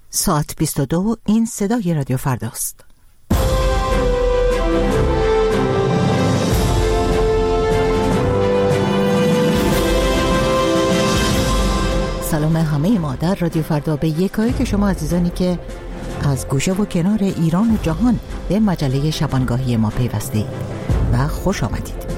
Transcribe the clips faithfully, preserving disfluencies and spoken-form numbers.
ساعت بیست و دو. این صدای رادیو فرداست. سلام همه ما در رادیو فردا به یکایی که شما عزیزانی که از گوشه و کنار ایران و جهان به مجله شبانگاهی ما پیوستید و خوش آمدید.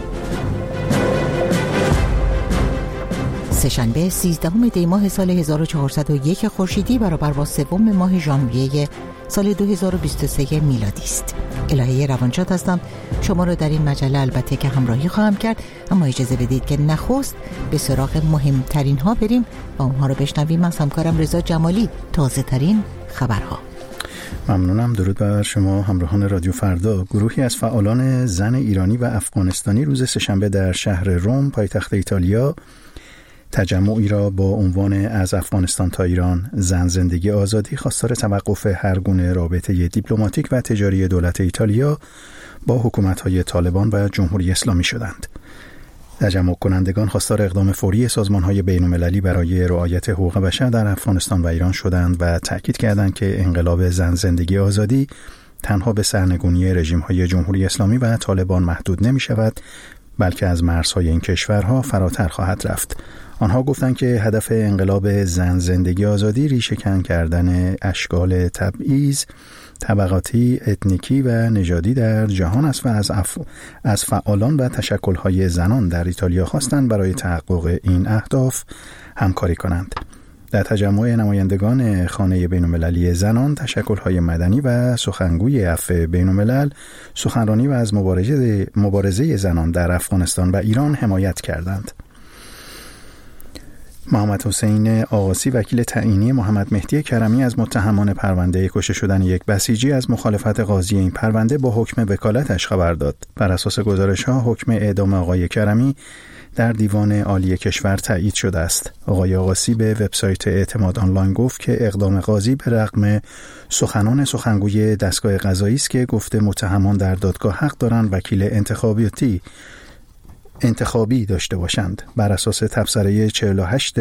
سه‌شنبه سیزدهم دی ماه سال هزار و چهارصد و یک خورشیدی برابر با سوم ماه ژانویه سال دو هزار و بیست و سه میلادی است. الهه روانشاد هستم. شما رو در این مجله البته که همراهی خواهم کرد، اما اجازه بدید که نخست به سراغ مهمترین ها بریم و اونها رو بشنویم از همکارم رضا جمالی. تازه ترین خبرها. ممنونم. درود بر شما همراهان رادیو فردا. گروهی از فعالان زن ایرانی و افغانستانی روز سه‌شنبه در شهر روم پایتخت ایتالیا تجمعی را با عنوان از افغانستان تا ایران زن زندگی آزادی خواستار توقف هر گونه رابطه دیپلماتیک و تجاری دولت ایتالیا با حکومت‌های طالبان و جمهوری اسلامی شدند. تجمع کنندگان خواستار اقدام فوری سازمان‌های بین‌المللی برای رعایت حقوق بشر در افغانستان و ایران شدند و تأکید کردند که انقلاب زن زندگی آزادی تنها به سرنگونی رژیم‌های جمهوری اسلامی و طالبان محدود نمی‌شود، بلکه از مرزهای این کشورها فراتر خواهد رفت. آنها گفتند که هدف انقلاب زن زندگی آزادی ریشه‌کن کردن اشکال تبعیض طبقاتی، اتنیکی و نژادی در جهان است و از, اف... از فعالان و تشکل‌های زنان در ایتالیا خواستند برای تحقق این اهداف همکاری کنند. در تجمع نمایندگان خانه بین‌المللی زنان، تشکل‌های مدنی و سخنگوی عفو بین‌الملل سخنرانی و از مبارزه مبارزه زنان در افغانستان و ایران حمایت کردند. محمد حسین آقاسی وکیل تعیینی محمد مهدی کرمی از متهمان پرونده کشته شدن یک بسیجی از مخالفت قاضی این پرونده با حکم وکالتش خبر داد. بر اساس گزارش‌ها حکم اعدام آقای کرمی در دیوان عالی کشور تایید شده است. آقای آقاسی به وبسایت اعتماد آنلاین گفت که اقدام قاضی به رغم سخنان سخنگوی دستگاه قضایی است که گفته متهمان در دادگاه حق دارند وکیل انتخاباتی انتخابی داشته باشند. بر اساس تبصره چهل و هشت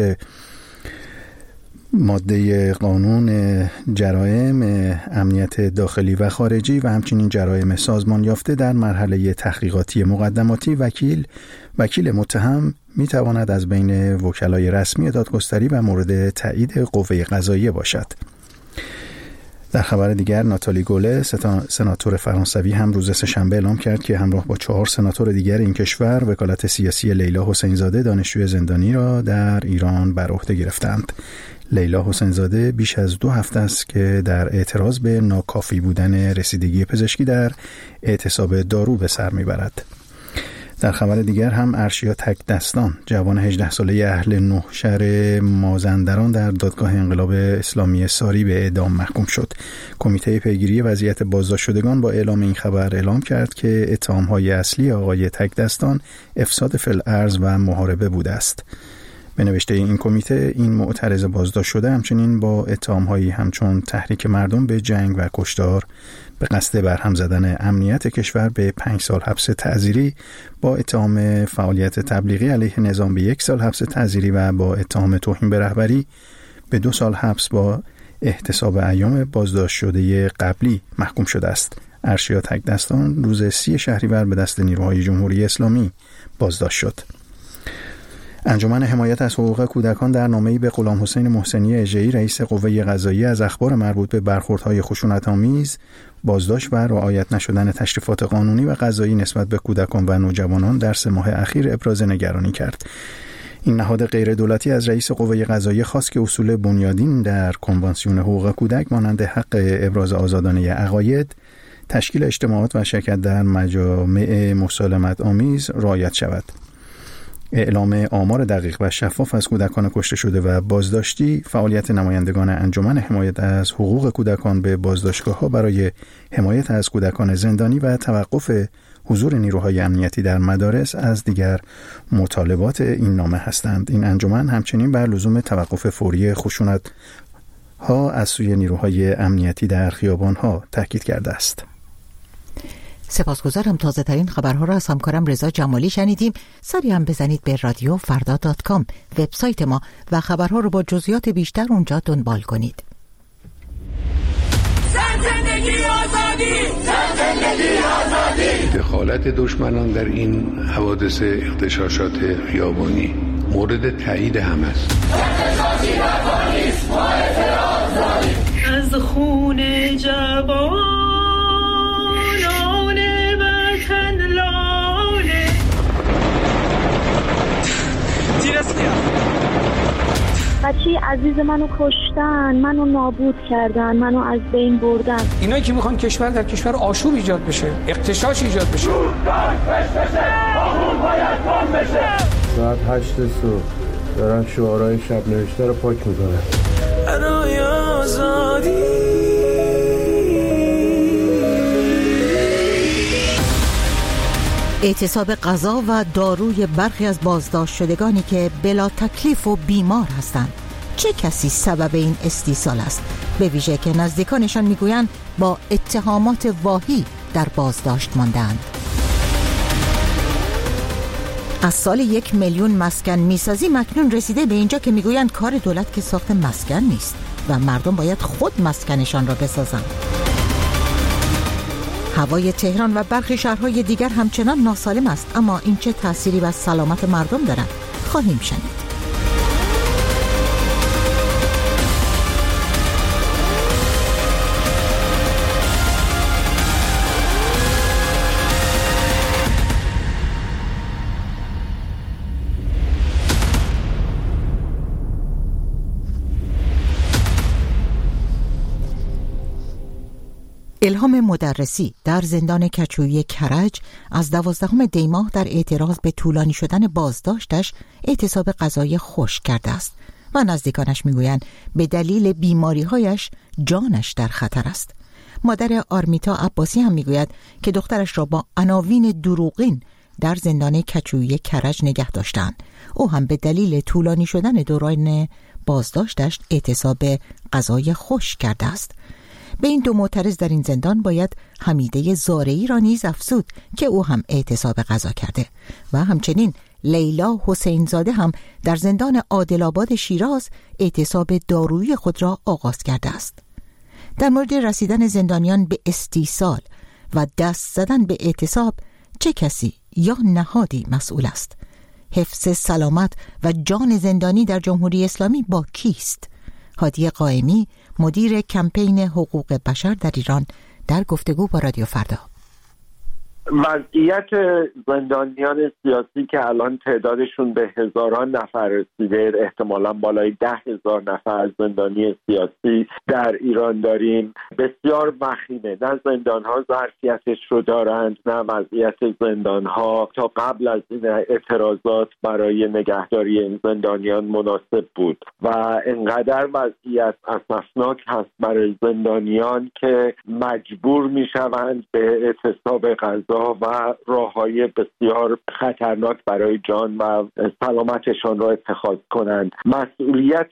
ماده قانون جرایم امنیت داخلی و خارجی و همچنین جرایم سازمان یافته در مرحله تحقیقاتی مقدماتی وکیل وکیل متهم می تواند از بین وکلای رسمی دادگستری و مورد تایید قوه قضاییه باشد. در خبر دیگر ناتالی گوله سناتور فرانسوی هم روز سه‌شنبه اعلام کرد که همراه با چهار سناتور دیگر این کشور وکالت سیاسی لیلا حسین زاده دانشجوی زندانی را در ایران بر عهده گرفتند. لیلا حسین زاده بیش از دو هفته است که در اعتراض به ناکافی بودن رسیدگی پزشکی در اعتصاب دارو به سر میبرد. در خبر دیگر هم ارشیا تک دستان جوان هجده ساله اهل نه شهر مازندران در دادگاه انقلاب اسلامی ساری به اعدام محکوم شد. کمیته پیگیری وضعیت بازداشت شدگان با اعلام این خبر اعلام کرد که اتهام‌های اصلی آقای تک دستان افساد فی الارض و محاربه بوده است. به نوشته این کمیته این معترض بازداشت شده همچنین با اتهام‌هایی همچون تحریک مردم به جنگ و کشتار به قصد برهم زدن امنیت کشور به پنج سال حبس تعزیری، با اتهام فعالیت تبلیغی علیه نظام به یک سال حبس تعزیری و با اتهام توهین به رهبری به دو سال حبس با احتساب ایام بازداشت شده قبلی محکوم شده است. ارشیا تک دستان روز سی شهریور به دست نیروهای جمهوری اسلامی بازداشت شد. انجمن حمایت از حقوق کودکان در نامه‌ای به غلام حسین محسنی اژه‌ای رئیس قوه قضاییه از اخبار مربوط به برخوردهای خشونت‌آمیز، بازداشت و رعایت نشدن تشریفات قانونی و قضایی نسبت به کودکان و نوجوانان در سه ماه اخیر ابراز نگرانی کرد. این نهاد غیر دولتی از رئیس قوه قضاییه خواست که اصول بنیادین در کنوانسیون حقوق کودک مانند حق ابراز آزادانه عقاید، تشکیل اجتماعات و شرکت در مجامع مسالمت آمیز رعایت شود. اعلام آمار دقیق و شفاف از کودکان کشته شده و بازداشتی، فعالیت نمایندگان انجمن حمایت از حقوق کودکان به بازداشتگاه‌ها برای حمایت از کودکان زندانی و توقف حضور نیروهای امنیتی در مدارس از دیگر مطالبات این نامه هستند. این انجمن همچنین بر لزوم توقف فوری خشونت ها از سوی نیروهای امنیتی در خیابان‌ها تاکید کرده است. سپاسگزارم. تازه ترین خبرها را از همکارم رضا جمالی شنیدیم. سری هم بزنید به رادیو فردا دات کام وبسایت ما و خبرها رو با جزئیات بیشتر اونجا دنبال کنید. زندگی آزادی، زندگی آزادی. دخالت دشمنان در این حوادث اغتشاشات خیابانی مورد تایید هم است. اغتشاشی رفاه نیست، ما اعتراض داریم. از خون جوانان وطن لاله تیرسکیا بچه عزیز منو کشتن، منو نابود کردن، منو از بین بردن. اینایی که میخوان کشور در کشور آشوب ایجاد بشه، اغتشاش ایجاد بشه. ساعت هشت صبح دارن شعارهای شب نوشته رو پاک میکنن. برای آزادی. اعتصاب غذا و داروی برخی از بازداشت شدگانی که بلا تکلیف و بیمار هستند. چه کسی سبب این استیصال است؟ به ویژه که نزدیکانشان میگویند با اتهامات واهی در بازداشت ماندند. از سال یک میلیون مسکن میسازی مکنون رسیده به اینجا که میگویند کار دولت که ساخت مسکن نیست و مردم باید خود مسکنشان را بسازند. هوای تهران و برخی شهرهای دیگر همچنان ناسالم است، اما این چه تأثیری بر سلامت مردم دارد؟ خواهیم شنید. الهام مدرسی در زندان کچویی کرج از دوازدهم دی ماه در اعتراض به طولانی شدن بازداشتش اعتصاب غذایی خشک کرده است و نزدیکانش میگویند به دلیل بیماری‌هایش جانش در خطر است. مادر آرمیتا عباسی هم میگوید که دخترش را با عناوین دروغین در زندان کچویی کرج نگه داشتند. او هم به دلیل طولانی شدن دوران بازداشتش اعتصاب غذایی خشک کرده است. به این دو معترض در این زندان باید حمیده زارعی را نیز افزود که او هم اعتصاب غذا کرده و همچنین لیلا حسین زاده هم در زندان عادل‌آباد شیراز اعتصاب دارویی خود را آغاز کرده است. در مورد رسیدن زندانیان به استیصال و دست زدن به اعتصاب چه کسی یا نهادی مسئول است؟ حفظ سلامت و جان زندانی در جمهوری اسلامی با کیست؟ هادی قائمی مدیر کمپین حقوق بشر در ایران در گفتگو با رادیو فردا. وضعیت زندانیان سیاسی که الان تعدادشون به هزاران نفر رسیده، احتمالاً بالای ده هزار نفر زندانی سیاسی در ایران داریم، بسیار وخیمه. نه زندانها ظرفیتش رو دارند، نه وضعیت زندانها تا قبل از این اعتراضات برای نگهداری این زندانیان مناسب بود و انقدر وضعیت اسفناک هست برای زندانیان که مجبور میشوند به اعتصاب غذا و راههای بسیار خطرناک برای جان و سلامتشان را اتخاذ کنند. مسئولیت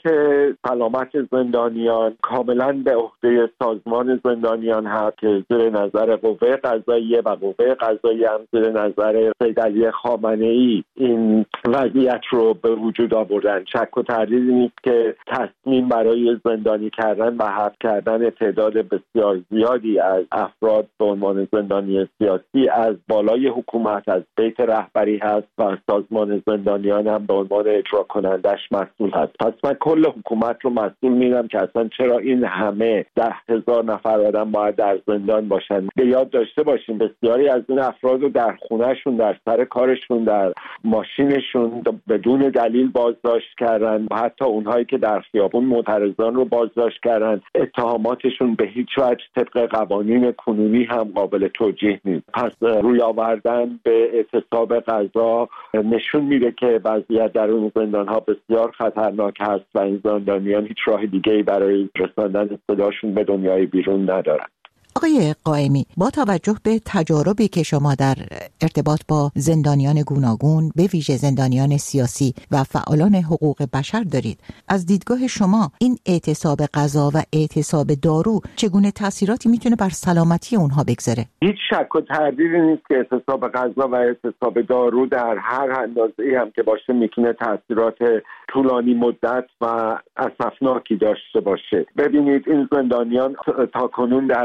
سلامت زندانیان کاملا به عهده سازمان زندانیان هست که زیر نظر قوه قضاییه و قوه قضاییه هم زیر نظر سید علی خامنه‌ای این وضعیت رو به وجود آوردن. شک و تردیدی نیست که تصمیم برای زندانی کردن و حبس کردن تعداد بسیار زیادی از افراد به عنوان زندانی سیاسی از بالای حکومت، از بیت رهبری هست و سازمان زندانیان هم به عنوان اجرا کنندش مسئول هست. پس من کل حکومت رو مسئول میدم که اصلا چرا این همه ده هزار نفر آدم باید در زندان باشن. به یاد داشته باشیم بسیاری از این افراد رو در خونهشون، در سر کارشون، در ماشینشون بدون دلیل بازداشت کردن و حتی اونهایی که در خیابون معترضان رو بازداشت کردن اتهاماتشون به هیچ وجه طبق قوانین کنونی هم قابل توجیه نیست. پس روی آوردن به اعتصاب غذا نشون میده که وضعیت در اون زندان‌ها بسیار خطرناک هست و این زندانیان هیچ راه دیگه‌ای برای رساندن صداشون به دنیای بیرون ندارن. آقای قائمی، با توجه به تجاربی که شما در ارتباط با زندانیان گوناگون به ویژه زندانیان سیاسی و فعالان حقوق بشر دارید، از دیدگاه شما این اعتصاب غذا و اعتصاب دارو چگونه تأثیراتی میتونه بر سلامتی اونها بگذاره؟ هیچ شک و تردیدی نیست که اعتصاب غذا و اعتصاب دارو در هر اندازه‌ای هم که باشه میتونه تأثیرات طولانی مدت و اسفناکی داشته باشه. ببینید این زندانیان تا کنون در وضعیت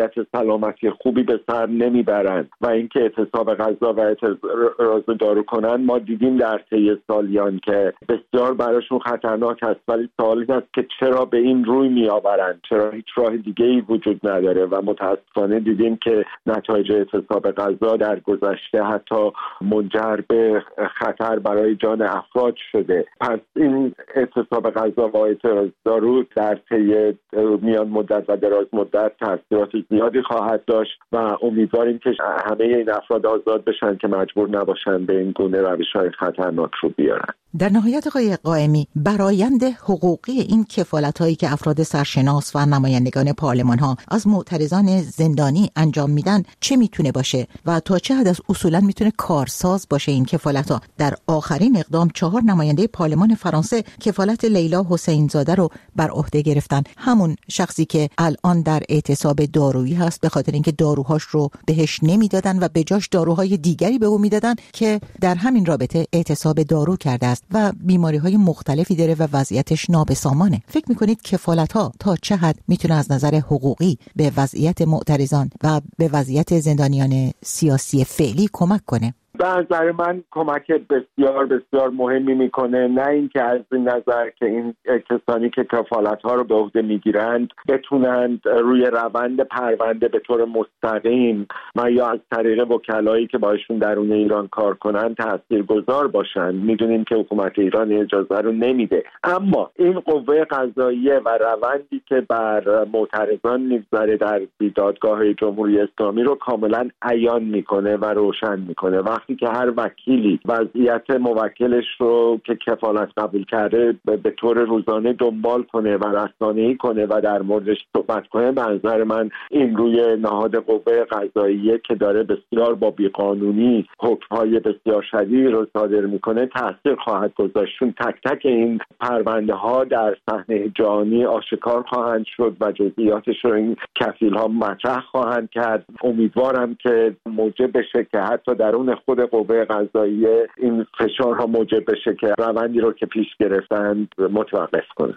وضعیت سلامتی خوبی به سر نمیبرند و اینکه اعتصاب غذا و اعتراض دارو کنن، ما دیدیم در طی سالیان که بسیار براشون خطرناک است. ولی سوال این است که چرا به این روی میآورند؟ چرا هیچ راه دیگه‌ای وجود نداره؟ و متاسفانه دیدیم که نتایج اعتصاب غذا در گذشته حتی منجر به خطر برای جان افراد شده. پس این اعتصاب غذا و اعتراض دارو در طی میان مدت و دراز مدت تاثیرات زیادی خواهد داشت و امیدواریم که همه این افراد آزاد بشن که مجبور نباشن به این گونه روش‌های خطرناک رو بیارن. در نهایت آقای قائمی، برآیند حقوقی این کفالت‌هایی که افراد سرشناس و نمایندگان پارلمان‌ها از معترضان زندانی انجام میدن چه میتونه باشه و تا چه حد از اصولاً میتونه کارساز باشه این کفالت‌ها؟ در آخرین اقدام چهار نماینده پارلمان فرانسه کفالت لیلا حسین زاده رو بر عهده گرفتن، همون شخصی که الان در اعتصاب دارویی هست به خاطر اینکه داروهاش رو بهش نمیدادن و به جاش داروهای دیگری به او میدادن که در همین رابطه اعتصاب دارو کرده است و بیماری‌های مختلفی داره و وضعیتش نابسامانه. فکر می‌کنید کفالت‌ها تا چه حد میتونه از نظر حقوقی به وضعیت معترضان و به وضعیت زندانیان سیاسی فعلی کمک کنه؟ به نظر من کمک بسیار بسیار مهمی میکنه، نه اینکه از این نظر که این کسانی که کفالت‌ها رو به عهده میگیرند بتونند روی روند پرونده به طور مستقیم و یا از طریق وکلایی که باشون درون ایران کار کنند تاثیرگذار باشند. میدونیم که حکومت ایران اجازه رو نمیده، اما این قوه قضاییه و روندی که بر معترضان میگذره در دادگاه جمهوری اسلامی رو کاملا عیان میکنه و روشن میکنه. وقتی که هر وکیلی وضعیت موکلش رو که کفالت قبول کرده به طور روزانه دنبال کنه و رسانه‌ای کنه و در موردش صحبت کنه، به نظر من این روی نهاد قوه قضاییه که داره بسیار با بیقانونی حکم‌های بسیار شدیدی رو صادر میکنه تاثیر خواهد گذاشت. چون تک تک این پرونده ها در صحنه جهانی آشکار خواهند شد و جزئیاتش رو این کفیل ها مطرح خواهند کرد. امیدوارم که موجب بشه که حتی درون خود قوه قضاییه این فشارها موجب بشه که روندی رو که پیش گرفتند متوقف کنند.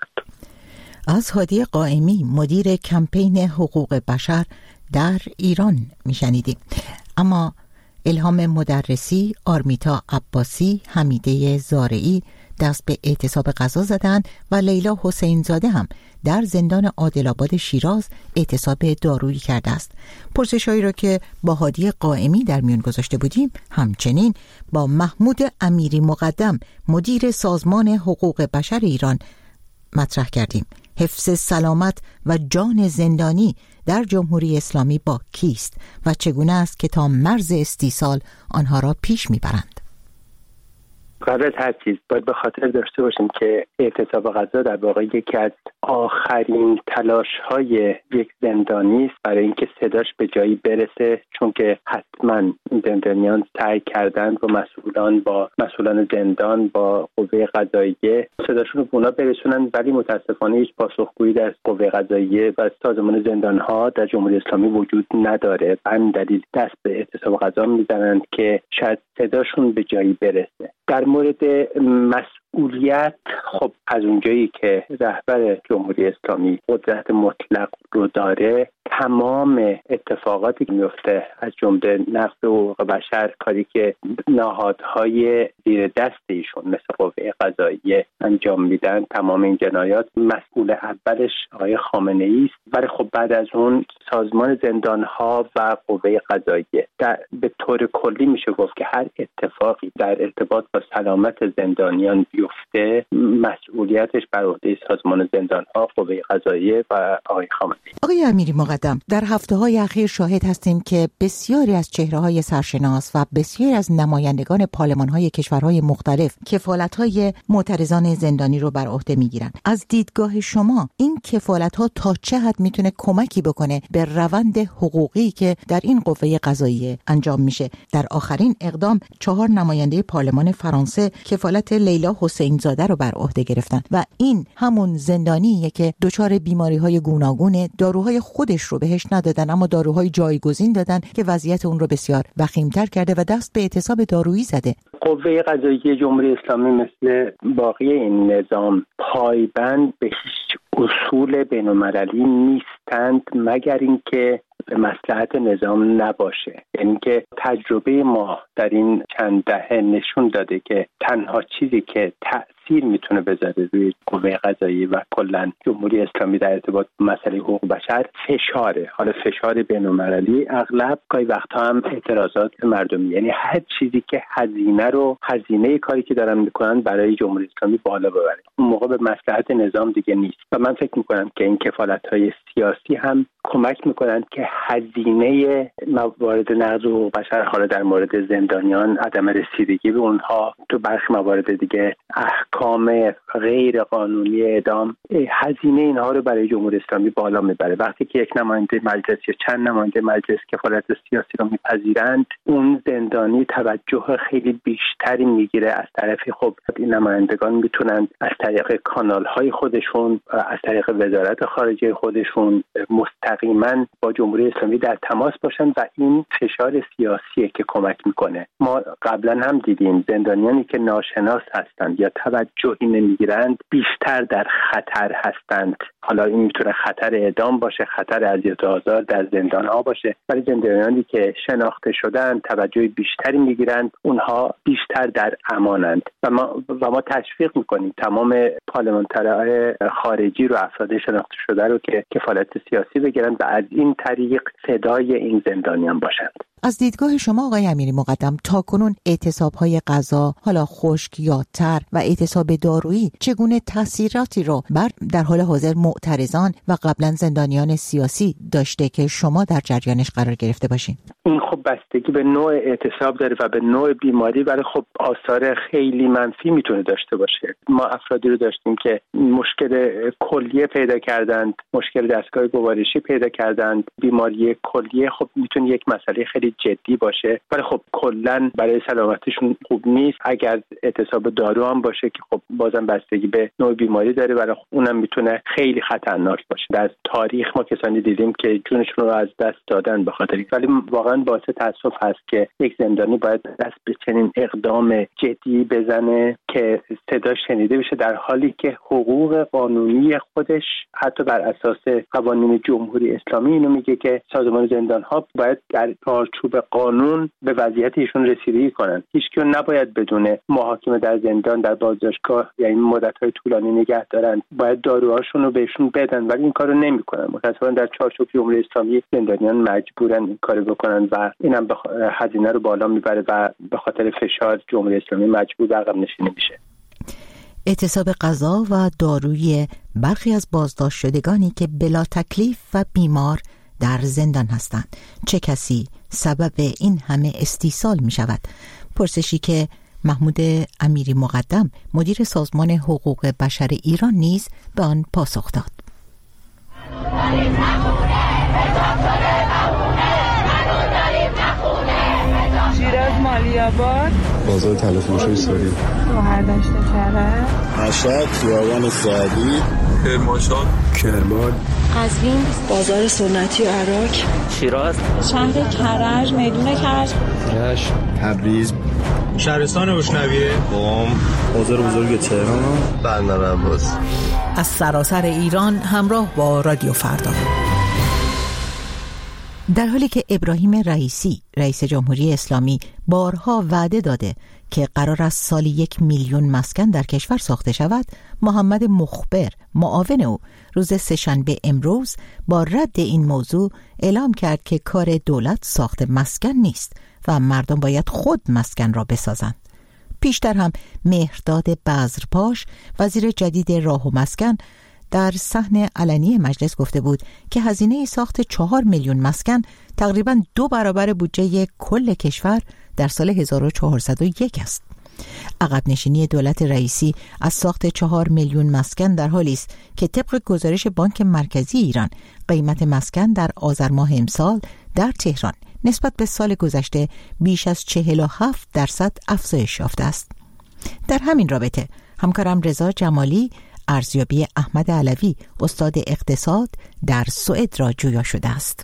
از هادی قائمی، مدیر کمپین حقوق بشر در ایران میشنیدیم. اما الهام مدرسی، آرمیتا عباسی، حمیده زارعی دست به اعتصاب غذا زدن و لیلا حسین زاده هم در زندان عادل‌آباد شیراز اعتصاب دارویی کرده است. پرسش‌هایی را که با هادی قائمی در میان گذاشته بودیم همچنین با محمود امیری مقدم مدیر سازمان حقوق بشر ایران مطرح کردیم. حفظ سلامت و جان زندانی در جمهوری اسلامی با کیست و چگونه است که تا مرز استیصال آنها را پیش میبرند؟ قبل از هر چیز باید به خاطر داشته باشیم که اعتصاب غذا در واقع یکی از آخرین تلاش‌های یک زندانی است برای اینکه صداش به جایی برسه، چون که حتما زندانیان سعی کردند با مسئولان با مسئولان زندان با قوه قضاییه صداشون رو به اونا برسونن، ولی متاسفانه هیچ پاسخگویی در قوه قضاییه و سازمان زندان‌ها در جمهوری اسلامی وجود نداره. به همین دلیل دست به اعتصاب غذا میزنند که شاید صداشون به جایی برسه. در مورد مسئولیت، خب از اونجایی که رهبر جمهوری اسلامی قدرت مطلق رو داره، تمام اتفاقاتی که میفته از جمله نقض حقوق بشر، کاری که نهادهای زیر دست ایشون مثل قوه قضاییه انجام میدن، تمام این جنایات مسئول اولش آقای خامنه‌ای است. ولی خب بعد از اون سازمان زندانها و قوه قضاییه. در به طور کلی میشه گفت که هر اتفاقی در ارتباط با سلامت زندانیان بیفته مسئولیتش بر عهده سازمان زندانها، قوه قضاییه و آقای خامنه‌ای. آقای امیری مقدم، در هفته‌های اخیر شاهد هستیم که بسیاری از چهره‌های سرشناس و بسیاری از نمایندگان پارلمان‌های کشورهای مختلف کفالت‌های معترضان زندانی رو بر عهده می‌گیرند. از دیدگاه شما این کفالت‌ها تا چه حد می‌تونه کمکی بکنه به روند حقوقی که در این قوه قضاییه انجام میشه؟ در آخرین اقدام چهار نماینده پارلمان فرانسه کفالت لیلا حسین زاده رو بر عهده گرفتن و این همون زندانیه که دچار بیماری‌های گوناگون، داروهای خودش رو بهش ندادن اما داروهای جایگزین دادن که وضعیت اون رو بسیار وخیم‌تر کرده و دست به اعتصاب دارویی زده. قوه قضاییه جمهوری اسلامی مثل باقی این نظام پایبند به هیچ اصول بین‌المللی نیستند مگر اینکه به مصلحت نظام نباشه. یعنی که تجربه ما در این چند دهه نشون داده که تنها چیزی که تأثیر میتونه بذاره روی قوه قضاییه و کلا جمهوری اسلامی در ارتباط با مسئله حقوق بشر فشاره. حالا فشار بین‌المللی، اغلب گاهی وقتها هم اعتراضات مردمی، یعنی هر چیزی که هزینه رو هزینه کاری که دارن میکنن برای جمهوری اسلامی بالا ببره، اون موقع به مصلحت نظام دیگه نیست. و من فکر میکنم که این کفالت‌های سیاسی هم کمک میکنن که هزینه موارد نقض حقوق بشر، حالا در مورد زندانیان عدم رسیدگی به اونها، تو برخی موارد دیگه احکام غیر قانونی اعدام، هزینه اینها رو برای جمهوری اسلامی بالا میبره. وقتی که یک نماینده مجلس یا چند نماینده مجلس کفالت سیاسی رو میپذیرند، اون زندانی توجه خیلی بیشتری میگیره از طرف خب این نمایندگان میتونن از طریق کانال‌های خودشون، از طریق وزارت خارجه خودشون مستقیما با جمهوری اسلامی در تماس باشن و این فشار سیاسیه که کمک میکنه. ما قبلا هم دیدیم زندانیانی که ناشناس هستند یا توجهی نمیگیرند بیشتر در خطر هستند. حالا این میتونه خطر اعدام باشه، خطر اذیت و آزار در زندان ها باشه، ولی زندانیانی که شناخته شدن توجه بیشتری میگیرند، اونها بیشتر در امانند. و ما و ما تشویق میکنیم تمام پارلمانترهای خارجی رو، افراد شناخته شده رو که کفالت سیاسی بگیرند و از این طریق صدای این زندانیان باشند. از دیدگاه شما آقای امیری مقدم، تاکنون اعتصاب‌های غذا، حالا خشک یا تر، و اعتصاب دارویی چگونه تاثیراتی رو بر در حال حاضر معترضان و قبلا زندانیان سیاسی داشته که شما در جریانش قرار گرفته باشین؟ این خب بستگی به نوع اعتصاب داره و به نوع بیماری، ولی خب آثار خیلی منفی میتونه داشته باشه. ما افرادی رو داشتیم که مشکل کلیه پیدا کردند، مشکل دستگاه گوارشی پیدا کردند، بیماری کلیه خب میتونه یک مسئله خیلی جدی باشه، ولی خب کلا برای سلامتیشون خوب نیست. اگر اعتصاب دارو هم باشه که خب بازم بستگی به نوع بیماری داره، ولی خب اونم میتونه خیلی خطرناک باشه. در تاریخ ما کسانی دیدیم که جونشون رو از دست دادن به خاطر، ولی واقعا باعث تاسف هست که یک زندانی باید دست به چنین اقدام جدی بزنه که صدا شنیده بشه، در حالی که حقوق قانونی خودش حتی بر اساس قوانین جمهوری اسلامی اینو میگه که سازمان زندان‌ها باید در چارچوب قانون به وضعیت ایشون رسیدگی کنن. هیچ کی نباید بدون محاکمه در زندان، در بازداشتگاه، یعنی مدت‌های طولانی نگه دارن. باید داروهاشون رو بهشون بدن، ولی این کارو نمی‌کنن. متأسفانه در چارچوب جمهوری اسلامی زندانیان مجبورن این کارو بکنن و اینم به هزینه رو بالا میبره و به خاطر فشار جمهوری اسلامی مجبور به عقب نشینی میشه. اعتصاب غذا و دارویی برخی از بازداشت شدگانی که بلا تکلیف و بیمار در زندان هستند، چه کسی سبب این همه استیصال می شود؟ پرسشی که محمود امیری مقدم مدیر سازمان حقوق بشر ایران نیز به آن پاسخ داد. شیراز مالی‌آباد، بازار تلفروشی ساری، گوهر دشت کرج، مشهد خیابان سعدی، کرمانشاه، کرمان، قزوین، بازار سنتی و عراق، شیراز، شهر کرج، میدون کرج، رشت، تبریز، شهرستان روشنویه، قم، بازار بزرگ تهران، بندر عباس. از سراسر ایران همراه با رادیو فردا. در حالی که ابراهیم رئیسی رئیس جمهوری اسلامی بارها وعده داده که قرار است سالی یک میلیون مسکن در کشور ساخته شود، محمد مخبر معاون او روز سه‌شنبه امروز با رد این موضوع اعلام کرد که کار دولت ساخت مسکن نیست و مردم باید خود مسکن را بسازند. پیشتر هم مهرداد بذرپاش وزیر جدید راه و مسکن در صحن علنی مجلس گفته بود که هزینه ساخت چهار میلیون مسکن تقریباً دو برابر بودجه کل کشور در سال هزار و چهارصد و یک است. عقب نشینی دولت رئیسی از ساخت چهار میلیون مسکن در حالی است که طبق گزارش بانک مرکزی ایران قیمت مسکن در آذر ماه امسال در تهران نسبت به سال گذشته بیش از چهل و هفت درصد افزایش یافته است. در همین رابطه همکارم رضا جمالی ارزیابی احمد علوی استاد اقتصاد در سوئد را جویا شده است.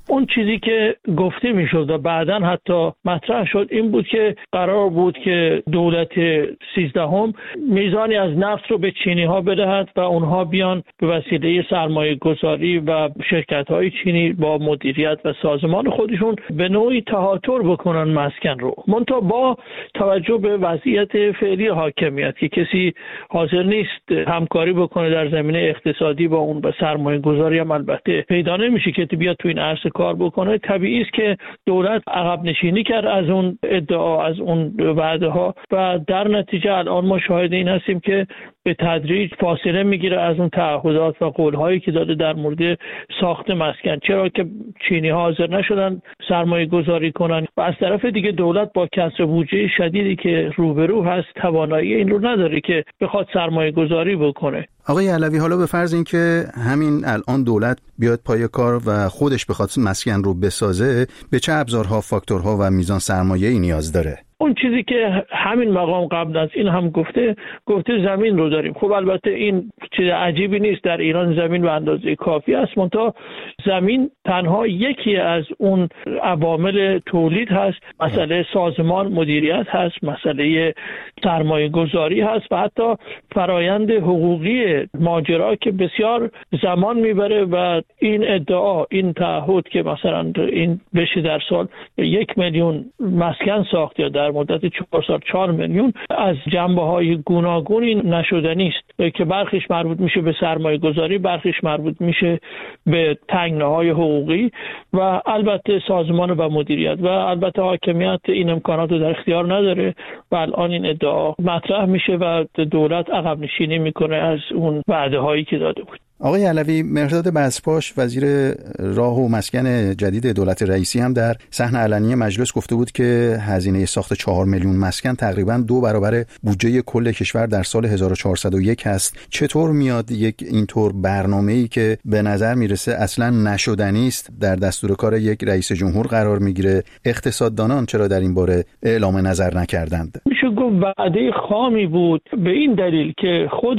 اون چیزی که گفته میشد و بعداً حتی مطرح شد این بود که قرار بود که دولت سیزدهم میزانی از نفت رو به چینی ها بدهد و اونها بیان به وسیله سرمایه گذاری و شرکت های چینی با مدیریت و سازمان خودشون به نوعی تهاتر بکنن مسکن رو. منتها با توجه به وضعیت فعلی حاکمیت که کسی حاضر نیست همکاری بکنه در زمینه اقتصادی با اون، به سرمایه گذاری هم البته پیدا نمیشه که بیاد تو این عرصه کار بکنه، طبیعی است که دولت عقب نشینی کرد از اون ادعا، از اون وعده ها و در نتیجه الان ما شاهد این هستیم که به تدریج فاصله میگیره از اون تعهدات و قول‌هایی که داده در مورد ساخت مسکن، چرا که چینی ها حاضر نشدن سرمایه گذاری کنن و از طرف دیگه دولت با کسر بودجه شدیدی که روبرو هست توانایی این رو نداره که بخواد سرمایه گذاری بکنه. آقای علوی، حالا به فرض اینکه همین الان دولت بیاد پای کار و خودش بخواد مسکن رو بسازه، به چه ابزارها، فاکتورها و میزان سرمایه‌ای نیاز داره؟ اون چیزی که همین مقام قبل از این هم گفته گفته زمین رو داریم. خب البته این چیز عجیبی نیست، در ایران زمین به اندازه کافی است، منتها زمین تنها یکی از اون عوامل تولید هست. مسئله سازمان مدیریت هست، مسئله سرمایه گذاری هست و حتی فرایند حقوقی ماجرا که بسیار زمان میبره و این ادعا، این تعهد که مثلا این بشه در سال یک میلیون مسکن ساخت یا در مدت چهار سال چهار میلیون، از جنبه‌های گوناگونی نشدنی است که برخیش مربوط میشه به سرمایه گذاری، برخیش مربوط میشه به تنگناهای حقوقی و البته سازمان و مدیریت و البته حاکمیت این امکانات رو در اختیار نداره و الان این ادعا مطرح میشه و دولت عقب نشینی میکنه از اون وعده هایی که داده بود. آقای علوی، مهرداد بزپاش وزیر راه و مسکن جدید دولت رئیسی هم در صحن علنی مجلس گفته بود که هزینه ساخت چهار میلیون مسکن تقریباً دو برابر بودجه کل کشور در سال هزار و چهارصد و یک هست. چطور میاد یک اینطور برنامه‌ای که به نظر میرسه اصلاً نشدنی است در دستور کار یک رئیس جمهور قرار میگیره؟ اقتصاددانان چرا در این باره اعلام نظر نکردند؟ میشه گفت وعده خامی بود، به این دلیل که خود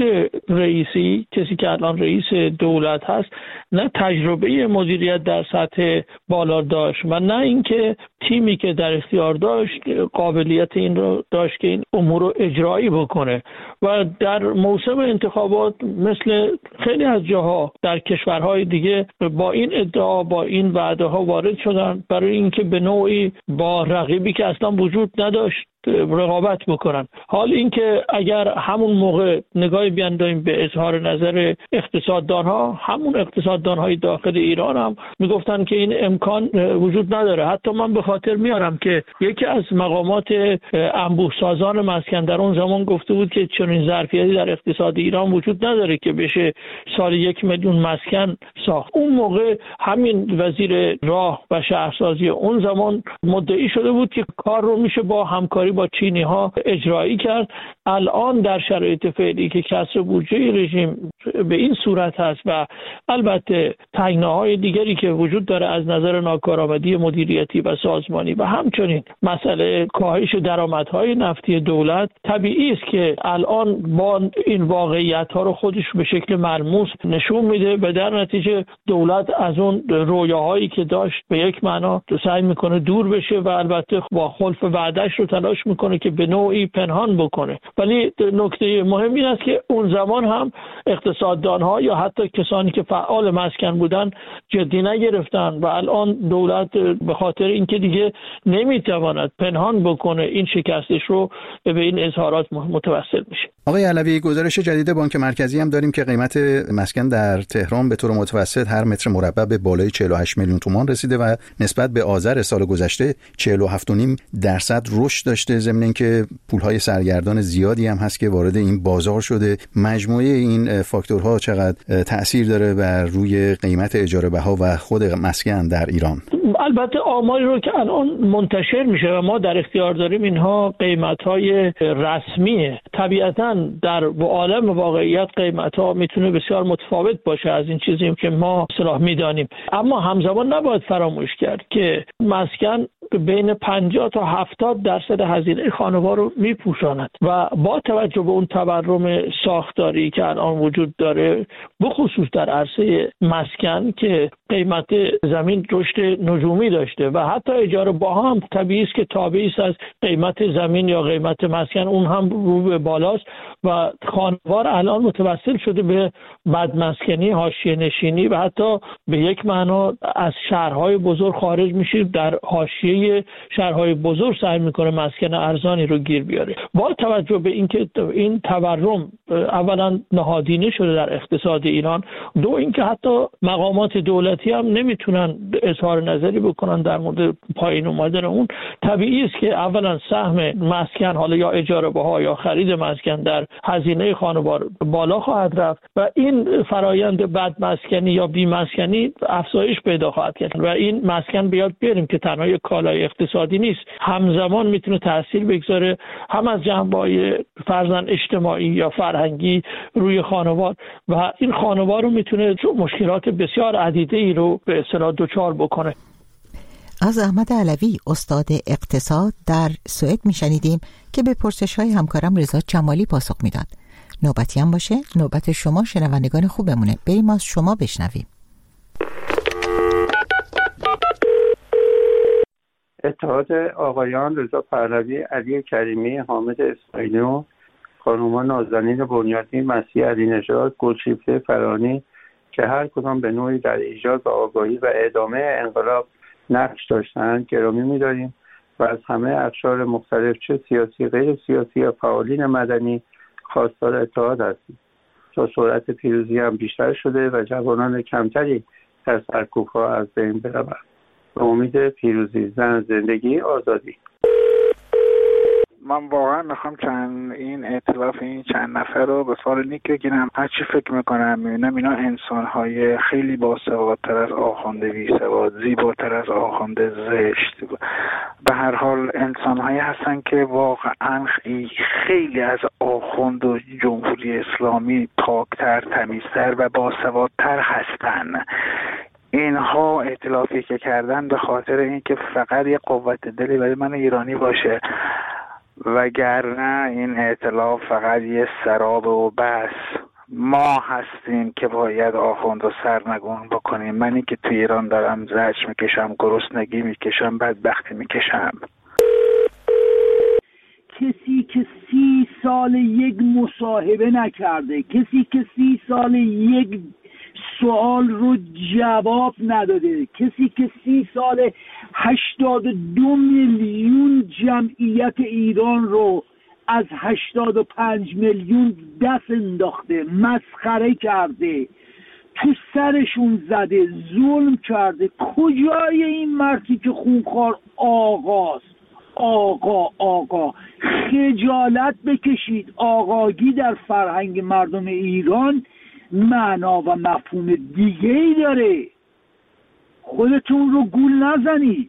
رئیسی، کسی که الان رئیس دولت هست، نه تجربه مدیریت در سطح بالا داشت و نه اینکه تیمی که در اختیار داشت قابلیت این رو داشت که این امور رو اجرایی بکنه و در موسم انتخابات مثل خیلی از جاها در کشورهای دیگه با این ادعا، با این وعده ها وارد شدن برای اینکه به نوعی با رقیبی که اصلا وجود نداشت رقابت بکنن. حال اینکه اگر همون موقع نگاهی بیاندازیم به اظهار نظر اقتصاددانها، همون اقتصاددانهای داخل ایران هم میگفتن که این امکان وجود نداره. حتی من به خاطر میارم که یکی از مقامات انبوه سازان مسکن در اون زمان گفته بود که چنین ظرفیتی در اقتصاد ایران وجود نداره که بشه سال یک میلیون مسکن ساخت. اون موقع همین وزیر راه و شهرسازی اون زمان مدعی شده بود که کار رو میشه با همکاری با چینی ها اجرایی کرد. الان در شرایط فعلی که کسر بودجه رژیم به این صورت هست و البته تنگناهای دیگری که وجود داره از نظر ناکارآمدی مدیریتی و سازمانی و همچنین مسئله کاهش درآمدهای نفتی دولت، طبیعی است که الان با این واقعیت ها رو خودش به شکل ملموس نشون میده و در نتیجه دولت از اون رویاهایی که داشت به یک معنا سعی میکنه دور بشه و البته با خلف وعده‌اش رو تلاش میکنه که به نوعی پنهان بکنه. ولی نکته مهم این است که اون زمان هم اقتصاددانها یا حتی کسانی که فعال مسکن بودن جدی نگرفتن و الان دولت به خاطر اینکه دیگه نمیتواند پنهان بکنه این شکستش رو به این اظهارات متوسل میشه. آقای علوی، گزارش جدید بانک مرکزی هم داریم که قیمت مسکن در تهران به طور متوسط هر متر مربع به بالای چهل و هشت میلیون تومان رسیده و نسبت به آذر سال گذشته چهل و هفت و نیم درصد رشد داشته، ضمن اینکه پولهای سرگردان زیادی هم هست که وارد این بازار شده. مجموعه این فاکتورها چقدر تأثیر داره بر روی قیمت اجاره بها و خود مسکن در ایران؟ البته آماری رو که الان منتشر میشه و ما در اختیار داریم، اینها قیمت‌های رسمیه. طبیعتاً در عالم واقعیت قیمت‌ها میتونه بسیار متفاوت باشه از این چیزی که ما اصطلاح میدانیم، اما همزمان نباید فراموش کرد که مسکن بین پنجاه تا هفتاد درصد هزینه خانوار رو میپوشاند و با توجه به اون تورم ساختاری که الان وجود داره، بخصوص در عرصه مسکن که قیمت زمین رشد نجومی داشته و حتی اجاره باها هم طبیعی است که تابعی است از قیمت زمین یا قیمت مسکن، اون هم رو به بالاست و خانوار الان متوسل شده به بدمسکنی، حاشیه نشینی و حتی به یک معنا از شهرهای بزرگ خارج میشه، در حاشیه شهرهای بزرگ سعی میکنه مسکن ارزانی رو گیر بیاره. با توجه به اینکه این تورم اولا نهادینه شده در اقتصاد ایران، دو اینکه حتی مقامات دولتی هم نمیتونن اظهار نظری بکنن در مورد پایین اومدن اون، طبیعی است که اولا سهم مسکن، حالا یا اجاره بها یا خرید مسکن، در هزینه خانوار بالا خواهد رفت و این فرایند بد مسکنی یا بی مسکنی افزایش پیدا خواهد کرد و این مسکن بیاد بیاریم که تنها یک کالای اقتصادی نیست، همزمان میتونه تاثیر بگذاره هم از جنبه‌های فرضاً اجتماعی یا فرهنگی روی خانوار و این خانوار رو میتونه مشکلات بسیار عدیده ای رو به اصطلاح دچار بکنه. از احمد علوی استاد اقتصاد در سوئد میشنیدیم که به پرسش‌های همکارم رضا جمالی پاسخ میداد. نوبتی هم باشه نوبت شما شنوندگان خوبمونه، بریم از شما بشنویم. اتحاد آقایان رضا پهلوی، علی کریمی، حامد اسماعیلی، خانومان نازنین بنیادی، مسیح علی نژاد، گلشیفته فرانی که هر کدام به نوعی در ایجاد و آگاهی و ادامه انقلاب نقش داشتند گرامی می‌داریم و از همه اقشار مختلف چه سیاسی، غیر سیاسی یا فعالین مدنی خواستار اتحاد هستیم تا سرعت پیروزی هم بیشتر شده و جوانان کمتری در سرکوب‌ها از بین بروند. به امید پیروزی. زن، زندگی، آزادی. من واقعا میخوام چند این ائتلاف این چند نفر رو به فال نیک بگیرم. هرچی فکر میکنم میبینم اینا انسانهای خیلی باسوادتر از آخونده بیسواد، زیباتر از آخونده زشت، به هر حال انسانهایی هستن که واقعا خیلی از آخوند و جمهوری اسلامی پاکتر، تمیزتر و باسوادتر هستن. اینها ائتلافی که کردن به خاطر اینکه فقط یه قوت دلی برای من ایرانی باشه، وگرنه این ائتلاف فقط یه سراب و بس. ما هستیم که باید آخوند و سرنگون بکنیم. منی که تو ایران دارم زجر میکشم، گرسنگی میکشم، بدبختی میکشم. کسی که سی سال یک مصاحبه نکرده، کسی که سی سال یک سوال رو جواب نداده، کسی که سی سال هشتاد و دو میلیون جمعیت ایران رو از هشتاد و پنج میلیون دست انداخته، مسخره کرده، تو سرشون زده، ظلم کرده، کجای این مردی که خونخوار آقاست؟ آقا آقا خجالت بکشید. آقاگی در فرهنگ مردم ایران معنا و مفهوم دیگه ای داره. خودتون رو گول نزنید.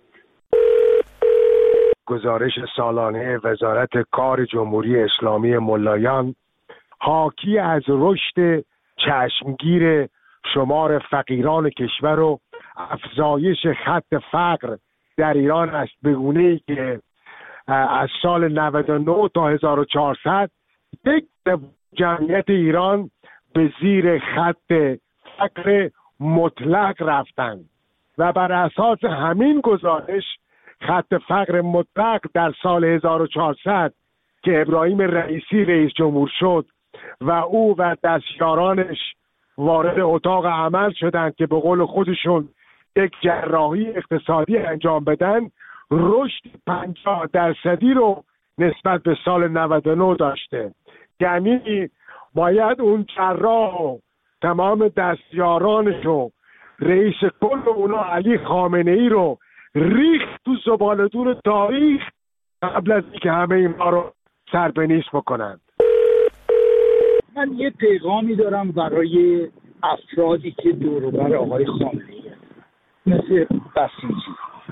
گزارش سالانه وزارت کار جمهوری اسلامی ملایان حاکی از رشد چشمگیر شمار فقیران کشور و افزایش خط فقر در ایران است، به گونه‌ای که از سال نود و نه تا هزار و چهارصد یک جمعیت ایران به زیر خط فقر مطلق رفتند و بر اساس همین گزارش خط فقر مطلق در سال هزار و چهارصد که ابراهیم رئیسی رئیس جمهور شد و او و دستیارانش وارد اتاق عمل شدند که به قول خودشون یک جراحی اقتصادی انجام بدن، رشد پنجاه درصدی رو نسبت به سال نود و نه داشته. یعنی باید اون جراح و تمام دستیارانش و رئیس کل اونا علی خامنه ای رو ریخت تو زباله‌دون تاریخ قبل از اینکه همه اینا رو سربنیز بکنند. من یه پیغامی دارم برای افرادی که دور و بر آقای خامنه ای مثل بسیجی،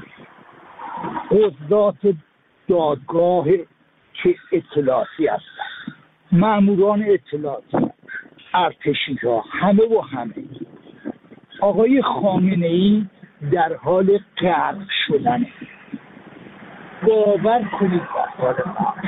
قضات دادگاه که اطلاعاتی هستن، ماموران اطلاعاتی، ارتشی ها، همه و همه. آقای خامنه ای در حال غرق شدنه. باور کنید بر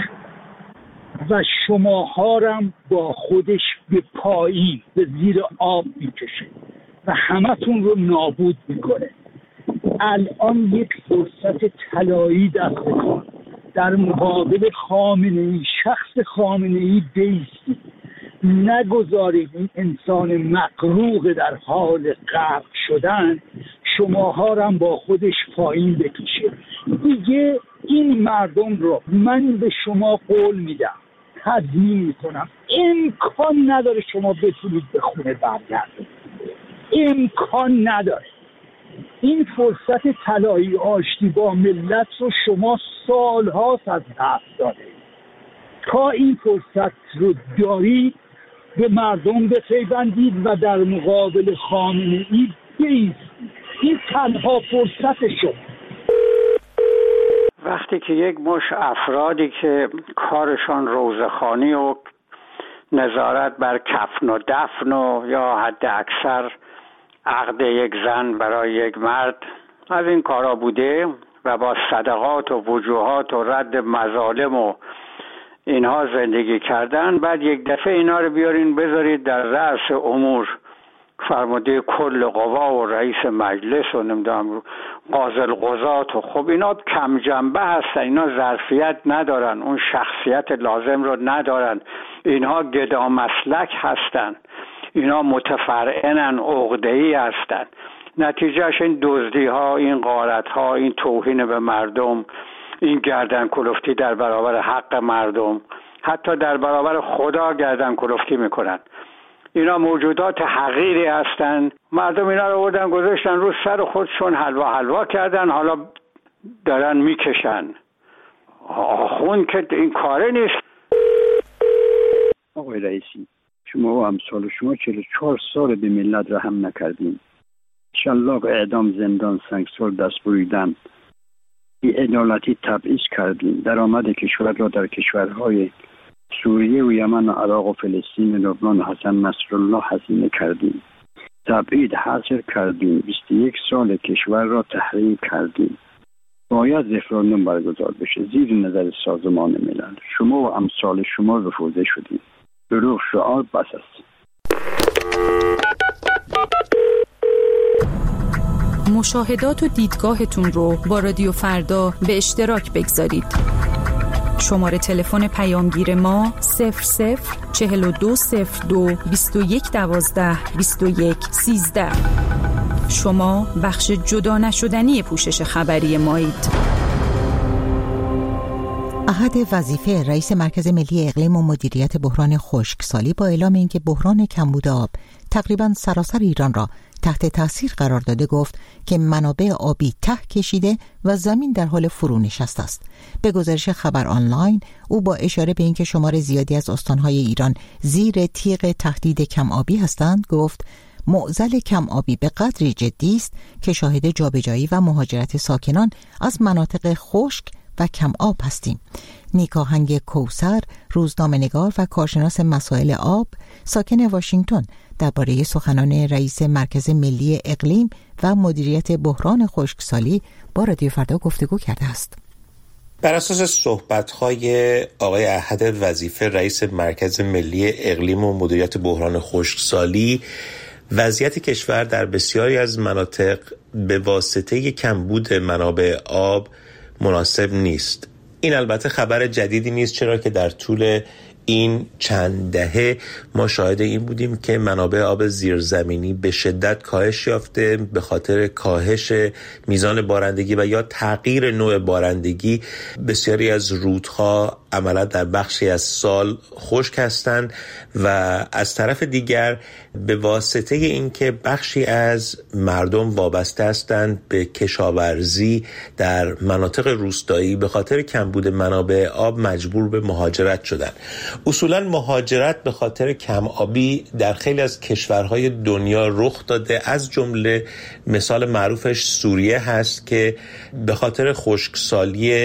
و شماها رم با خودش به پایین به زیر آب میکشه و همتون رو نابود میکنه. الان یک فرصت طلایی دستتون، در مقابل خامنه‌ای، شخص خامنه‌ای بیستید، نگذارید این انسان مغروق در حال غرق شدن شماها رم با خودش پایین بکشه. دیگه این مردم رو من به شما قول میدم، تضمین میکنم، امکان نداره شما بتونید به خونه برگردید، امکان نداره. این فرصت طلایی آشتی با ملت رو شما سالهاست از دست داده. تا این فرصت رو دارید به مردم بپیوندید و در مقابل خامنه‌ای بایستید. این تنها فرصت شما. وقتی که یک مش افرادی که کارشان روزخوانی و نظارت بر کفن و دفن و یا حد اکثر عقد یک زن برای یک مرد از این کارا بوده و با صدقات و وجوهات و رد مظالم و اینها زندگی کردن، بعد یک دفعه اینا رو بیارین بذارید در رأس امور، فرمانده کل قوا و رئیس مجلس و نمیدونم قاضی القضات و خب اینا کم جنبه هستن، اینا ظرفیت ندارن، اون شخصیت لازم رو ندارن، اینها گدا مسلک هستن، اینا متفرعنن، عقده‌ای هستن. نتیجهش این دزدی ها، این غارت ها، این توهین به مردم، این گردن کلفتی در برابر حق مردم، حتی در برابر خدا گردن کلفتی میکنن. اینا موجودات حقیری هستن. مردم اینا رو بردن گذاشتن رو سر خودشون، حلوا حلوا کردن، حالا دارن میکشن. آخون که این کاره نیست. آقای رئیسی، شما و امثال شما چهل و چهار سال به ملت رحم نکردیم. شلاق، اعدام، زندان، سنگسار، دست بریدن، بی‌عدالتی تبعیض کردیم. درآمد کشور را در کشورهای سوریه و یمن و عراق و فلسطین و لبنان و حسن نصرالله هزینه کردیم. تبعید حاصل کردیم. بیست و یک سال کشور را تحریم کردیم. باید رفراندوم برگزار بشه زیر نظر سازمان ملل. شما و امثال شما رفوزه شدیم. دروغ شعار بس است. مشاهدات و دیدگاهتون رو با رادیو فردا به اشتراک بگذارید. شماره تلفن پیامگیر ما صفر صفر چهل و دو صفر دو بیست و یک دوازده بیست و یک سیزده. شما بخش جدا نشدنی پوشش خبری مایید. احد وظیفه رئیس مرکز ملی اقلیم و مدیریت بحران خشکسالی با اعلام اینکه بحران کمبود آب تقریباً سراسر ایران را تحت تاثیر قرار داده گفت که منابع آبی ته کشیده و زمین در حال فرونشست است. به گزارش خبر آنلاین، او با اشاره به اینکه شمار زیادی از استانهای ایران زیر تیغ تهدید کم آبی هستند گفت معضل کم آبی به قدری جدی است که شاهد جابجایی و مهاجرت ساکنان از مناطق خشک و کم آب هستیم. نیکاهنگ کوثر، روزنامه‌نگار و کارشناس مسائل آب، ساکن واشنگتن، درباره سخنان رئیس مرکز ملی اقلیم و مدیریت بحران خشکسالی با رادیو فردا گفتگو کرده است. بر اساس صحبت‌های آقای احد وظیفه رئیس مرکز ملی اقلیم و مدیریت بحران خشکسالی، وضعیت کشور در بسیاری از مناطق به واسطه کمبود منابع آب مناسب نیست. این البته خبر جدیدی نیست، چرا که در طول این چند دهه ما شاهد این بودیم که منابع آب زیرزمینی به شدت کاهش یافته به خاطر کاهش میزان بارندگی و یا تغییر نوع بارندگی. بسیاری از رودها عملا در بخشی از سال خشک هستند و از طرف دیگر به واسطه اینکه بخشی از مردم وابسته هستند به کشاورزی در مناطق روستایی، به خاطر کمبود منابع آب مجبور به مهاجرت شدند. اصولا مهاجرت به خاطر کم آبی در خیلی از کشورهای دنیا رخ داده، از جمله مثال معروفش سوریه هست که به خاطر خشکسالی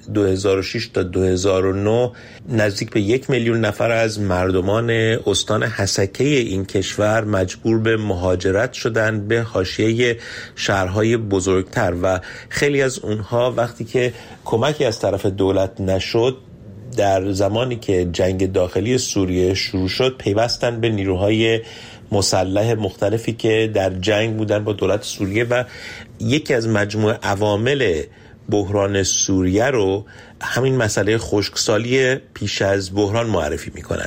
دو هزار و شش تا دو هزار و نه نزدیک به یک میلیون نفر از مردمان استان حسکه این کشور مجبور به مهاجرت شدند به حاشیه شهرهای بزرگتر و خیلی از اونها وقتی که کمکی از طرف دولت نشد، در زمانی که جنگ داخلی سوریه شروع شد پیوستن به نیروهای مسلح مختلفی که در جنگ بودن با دولت سوریه و یکی از مجموع عوامل بحران سوریه رو همین مسئله خشکسالی پیش از بحران معرفی می‌کنند.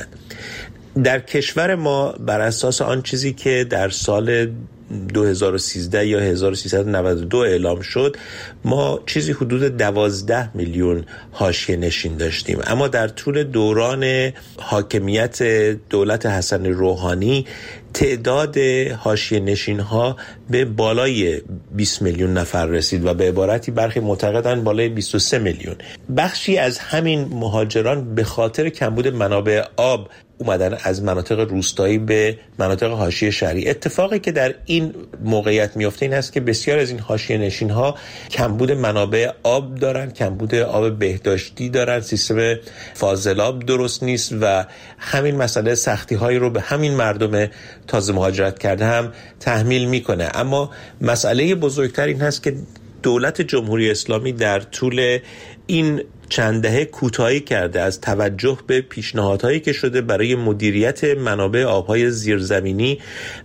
در کشور ما بر اساس آن چیزی که در سال دو هزار و سیزده یا هزار و سیصد و نود و دو اعلام شد، ما چیزی حدود دوازده میلیون حاشیه نشین داشتیم، اما در طول دوران حاکمیت دولت حسن روحانی تعداد حاشیه نشین ها به بالای بیست میلیون نفر رسید و به عبارتی برخی معتقدند بالای بیست و سه میلیون. بخشی از همین مهاجران به خاطر کمبود منابع آب اومدن از مناطق روستایی به مناطق حاشیه شهری. اتفاقی که در این موقعیت میفته این است که بسیار از این حاشیه نشین ها کمبود منابع آب دارن، کمبود آب بهداشتی دارن، سیستم فاضلاب درست نیست و همین مسئله سختی هایی رو به همین مردم تازه مهاجرت کرده هم تحمیل میکنه. اما مسئله بزرگتر این هست که دولت جمهوری اسلامی در طول این چند دهه کوتاهی کرده از توجه به پیشنهادهایی که شده برای مدیریت منابع آبهای زیرزمینی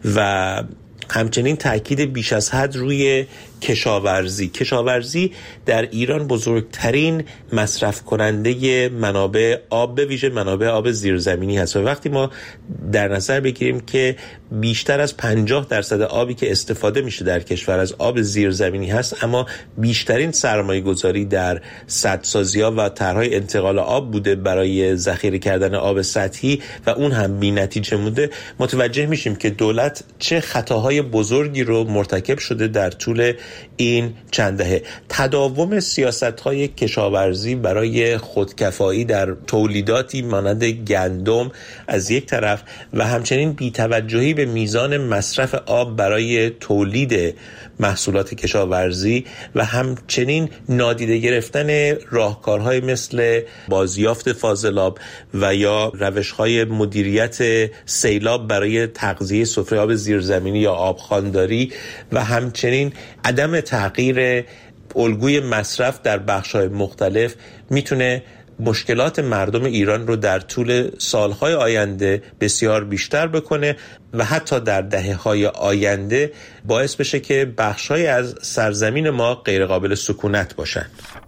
و همچنین تاکید بیش از حد روی کشاورزی. کشاورزی در ایران بزرگترین مصرف کننده منابع آب به ویژه منابع آب زیرزمینی هست و وقتی ما در نظر بگیریم که بیشتر از پنجاه درصد آبی که استفاده میشه در کشور از آب زیرزمینی هست، اما بیشترین سرمایه گذاری در سدسازی‌ها و طرح‌های انتقال آب بوده برای ذخیره کردن آب سطحی و اون هم بی‌نتیجه مونده، متوجه میشیم که دولت چه خطاهای بزرگی رو مرتکب شده در طول این چند دهه. تداوم سیاست‌های کشاورزی برای خودکفایی در تولیداتی مانند گندم از یک طرف و همچنین بی‌توجهی به میزان مصرف آب برای تولید محصولات کشاورزی و همچنین نادیده گرفتن راهکارهای مثل بازیافت فاضلاب و یا روش‌های مدیریت سیلاب برای تغذیه سفره آب زیرزمینی یا آبخوانداری و همچنین عدم تغییر الگوی مصرف در بخش‌های مختلف میتونه مشکلات مردم ایران رو در طول سالهای آینده بسیار بیشتر بکنه و حتی در دهه‌های آینده باعث بشه که بخش‌های از سرزمین ما غیر قابل سکونت باشن.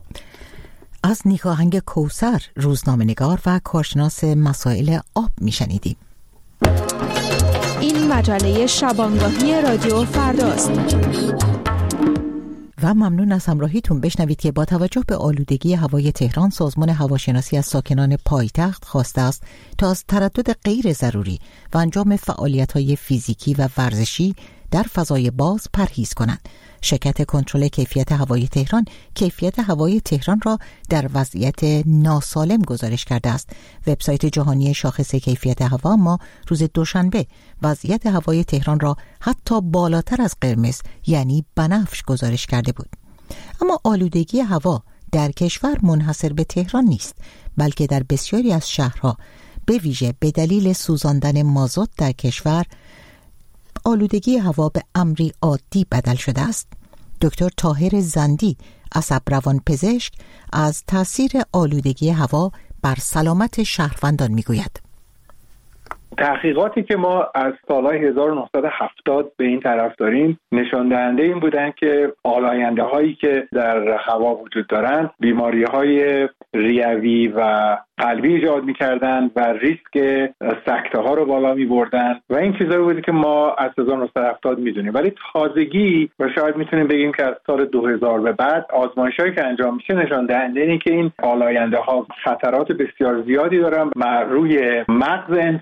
از نیکاهنگ کوثر، روزنامه‌نگار و کارشناس مسائل آب میشنیدیم. این مجله شبانگاهی رادیو فرداست. و ممنون از همراهیتون. بشنوید که با توجه به آلودگی هوای تهران، سازمان هواشناسی از ساکنان پایتخت خواسته است تا از تردد غیر ضروری و انجام فعالیت‌های فیزیکی و ورزشی در فضای باز پرهیز کنند. شرکت کنترل کیفیت هوای تهران کیفیت هوای تهران را در وضعیت ناسالم گزارش کرده است. وبسایت جهانی شاخص کیفیت هوا ما روز دوشنبه وضعیت هوای تهران را حتی بالاتر از قرمز یعنی بنفش گزارش کرده بود. اما آلودگی هوا در کشور منحصر به تهران نیست، بلکه در بسیاری از شهرها به ویژه به دلیل سوزاندن مازوت در کشور آلودگی هوا به امری عادی بدل شده است. دکتر طاهر زندی، عصب روان پزشک، از تاثیر آلودگی هوا بر سلامت شهروندان میگوید. تحقیقاتی که ما از سالهای هزار و نهصد و هفتاد به این طرف داریم نشان دهنده این بودن که آلاینده هایی که در هوا وجود دارند بیماری های ریوی و قلبی ایجاد می‌کردن و ریسک سکته ها رو بالا می‌بردن و این چیزایی بودی که ما از هزار و نهصد و هفتاد می‌دونیم. ولی تازگی و شاید می‌تونیم بگیم که از سال دو هزار به بعد آزمایش‌هایی که انجام میشه نشان دهنده اینه که این آلاینده ها خطرات بسیار زیادی دارن روی مغز انسان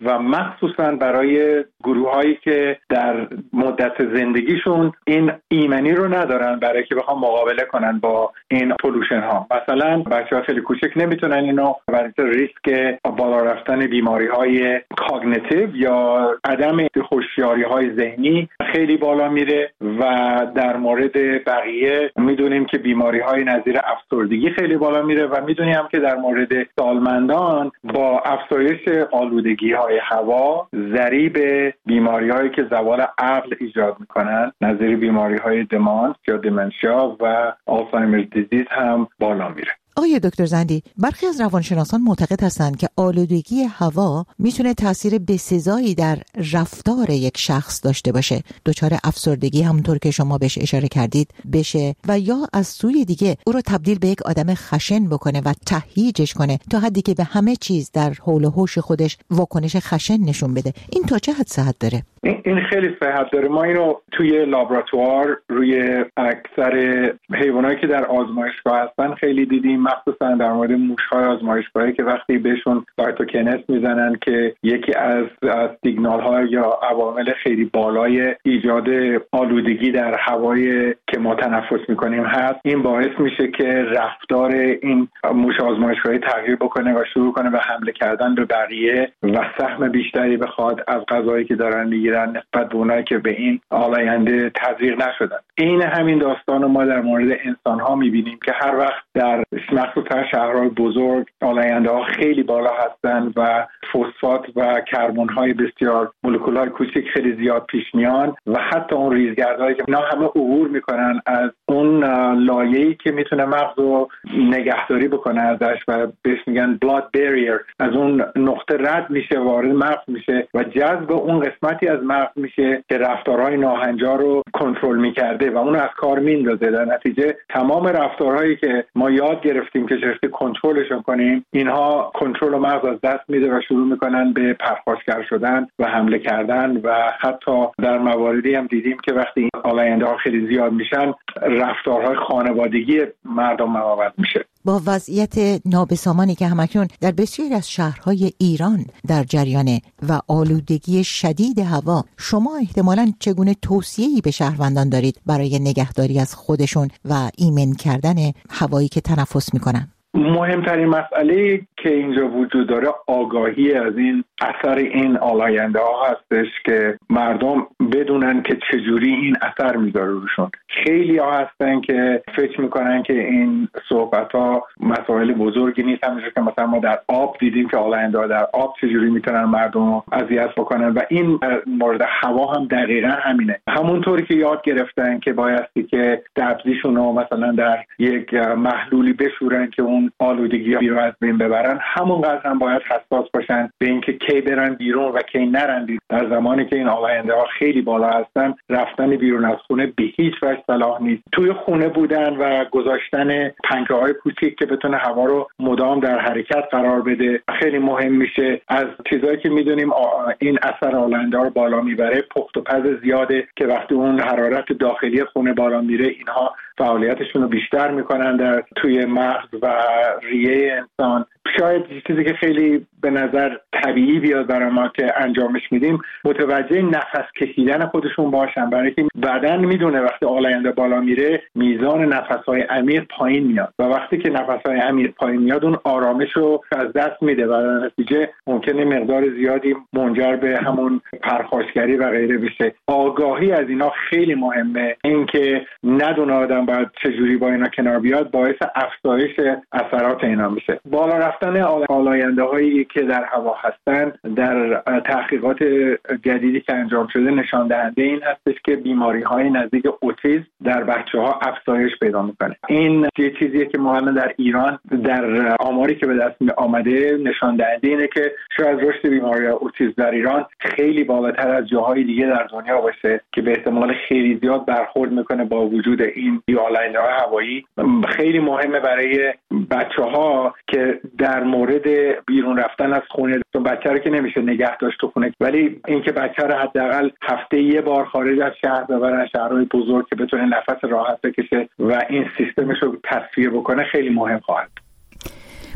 و مخصوصا برای گروه‌هایی که در مدت زندگیشون این ایمنی رو ندارن برای که بخوام مقابله کنن با این پولوشن ها. مثلا بچه‌ها خیلی کوچک نمیتونن اینو، برای ریسک بالا رفتن بیماری‌های کاگنیتیو یا عدم هوشیاری‌های ذهنی خیلی بالا میره و در مورد بقیه میدونیم که بیماری‌های نظیر افسردگی خیلی بالا میره و میدونیم هم که در مورد سالمندان با افزایش آلودگی‌های هوا ضریب بیماری‌هایی که زوال عقل ایجاد میکنن نظیر بیماری‌های دمانس یا دیمنشیا و آلزایمر دیزیز هم بالا میره. آقای دکتر زندی، برخی از روانشناسان معتقد هستند که آلودگی هوا میتونه تاثیر بسزایی در رفتار یک شخص داشته باشه، دچار افسردگی همونطور که شما بهش اشاره کردید بشه و یا از سوی دیگه او رو تبدیل به یک آدم خشن بکنه و تهییجش کنه تا حدی که به همه چیز در حول و حوش خودش واکنش خشن نشون بده. این تا چه حد صحت داره؟ این خیلی صحت داره. ما اینو توی لابراتوار روی اکثر حیوانایی که در آزمایشگاه هستن خیلی دیدیم، مخصوصا در مورد موش‌های آزمایشگاهی که وقتی بهشون سایتوکینز میزنن که یکی از از سیگنال‌ها یا عوامل خیلی بالای ایجاد آلودگی در هوایی که ما تنفس می‌کنیم هست، این باعث میشه که رفتار این موش آزمایشگاهی تغییر بکنه و شروع کنه به حمله کردن به بقیه و سهم بیشتری بخواد از غذایی که دارن میگیرن نسبت به اونایی که به این آلاینده تزریق نشدن. این همین داستان رو ما در مورد انسان‌ها می‌بینیم که هر وقت در مخصوصا شهرهای بزرگ آلاینده‌ها خیلی بالا هستن و فسفات و کربن‌های بسیار مولکول‌های کوچک خیلی زیاد پیش میان و حتی اون ریزگردهایی که اینا همه عبور میکنن از اون لایه‌ای که میتونه مغز رو نگهداری بکنه ازش و بهش میگن blood barrier، از اون نقطه رد میشه وارد مغز میشه و جذب اون قسمتی از مغز میشه که رفتارهای ناهنجار رو کنترل میکرده و اون از کار میندازه. در نتیجه تمام رفتارهایی که ما یاد گرفتیم که چطوری کنترلشون کنیم، اینها کنترل مغز از دست میده و شروع میکنن به پرخاشگر شدن و حمله کردن و حتی در مواردی هم دیدیم که وقتی این آلاینده ها خیلی زیاد میشن رفتارهای خانوادگی مردم مواجه میشه. با وضعیت نابسامانی که همکنون در بسیاری از شهرهای ایران در جریانه و آلودگی شدید هوا، شما احتمالاً چگونه توصیه‌ای به شهروندان دارید برای نگهداری از خودشون و ایمن کردن هوایی که تنفس میکنن؟ مهمترین مسئله که اینجا وجود داره آگاهی از این اثر این آلاینده ها هستش که مردم بدونن که چجوری این اثر میذاره روشون. خیلی ها هستن که فکر میکنن که این صحبت ها مسائل بزرگی نیست، همونجور که مثلا ما در آب دیدیم که آلاینده ها در آب چجوری میتونن مردم رو اذیت بکنن و این مورد هوا هم دقیقا همینه. همونطوری که یاد گرفتن که بایستی که سبزیشون رو مثلا در یک محلولی بشورن که اون آلودگی رو از بین ببرن، همونقدر هم باید حساس باشن به اینکه کی برن بیرون و کی نرن بیرون. در زمانی که این آلاینده ها خیلی بالا هستن رفتن بیرون از خونه به هیچ وجه صلاح نیست. توی خونه بودن و گذاشتن پنکه های کوچیک که بتونه هوا رو مدام در حرکت قرار بده خیلی مهم میشه. از چیزایی که میدونیم این اثر آلاینده ها رو بالا میبره، پخت و پز زیاده که وقتی اون حرارت داخلی خونه بالا میره اینها فعالیتشون رو بیشتر میکنن در توی مغز و ریه انسان. شاید چیزی که خیلی به نظر طبیعی بیاد برای ما که انجامش میدیم متوجه نفس کشیدن خودشون باشن، برای که بدن میدونه وقتی آلاینده بالا میره میزان نفس‌های عمیق پایین میاد و وقتی که نفس‌های عمیق پایین میاد اون آرامش رو از دست میده و در نتیجه ممکنه مقدار زیادی منجر به همون پرخاشگری و غیره بشه. آگاهی از اینا خیلی مهمه. اینکه ندونه آدم باید چجوری با اینا کنار بیاد باعث افزایش اثرات اینا میشه. بالا رفتن آلاینده هایی که در هوا هستن در تحقیقات جدیدی که انجام شده نشان دهنده این هستش که بیماری های نزدیک اوتیسم در بچه ها افزایش پیدا میکنه. این یه چیزیه که ما الان در ایران در آماری که به دست آمده نشان دهنده اینه که شاید رشد بیماری اوتیسم در ایران خیلی بالاتر از جاهای دیگه در دنیا باشه که به احتمال خیلی زیاد برخورد میکنه با وجود این آلاینده های هوایی. خیلی مهمه برای بچه ها که در مورد بیرون رفتن از خونه، بچه رو که نمیشه نگه داشت تو خونه، ولی اینکه بچه رو حداقل هفته یه بار خارج از شهر ببرن، شهرهای بزرگ، که بتونه نفس راحت بکشه و این سیستمش رو تصفیه بکنه خیلی مهم خواهد.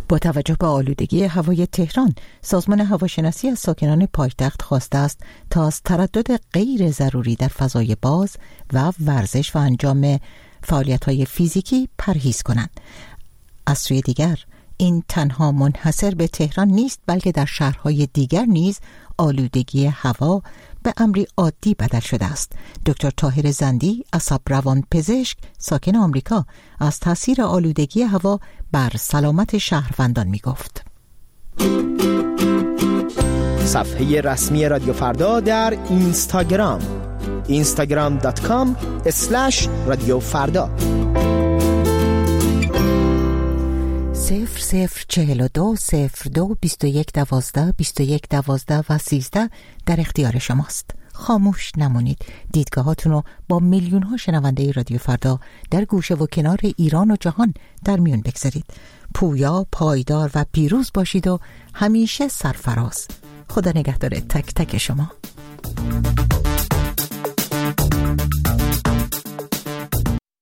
با توجه به آلودگی هوای تهران، سازمان هواشناسی از ساکنان پایتخت خواسته است تا از تردد غیر ضروری در فضای باز و ورزش و انجام فعالیت‌های فیزیکی پرهیز کنند. از سوی دیگر، این تنها منحصر به تهران نیست، بلکه در شهرهای دیگر نیز آلودگی هوا به امری عادی بدل شده است. دکتر طاهر زندی، عصب روان پزشک ساکن آمریکا، از تاثیر آلودگی هوا بر سلامت شهروندان می گفت. صفحه رسمی رادیو فردا در اینستاگرام اینستاگرام دات کام اسلش رادیو فردا. صفر صفر چهل و دو صفر دو بیست و یک دوازده بیست و یک دوازده و سیزده در اختیار شماست. خاموش نمونید. دیدگاهاتون رو با میلیون ها شنونده رادیو فردا در گوشه و کنار ایران و جهان در میون بگذارید. پویا، پایدار و پیروز باشید و همیشه سرفراز. خدا نگهدار تک تک شما.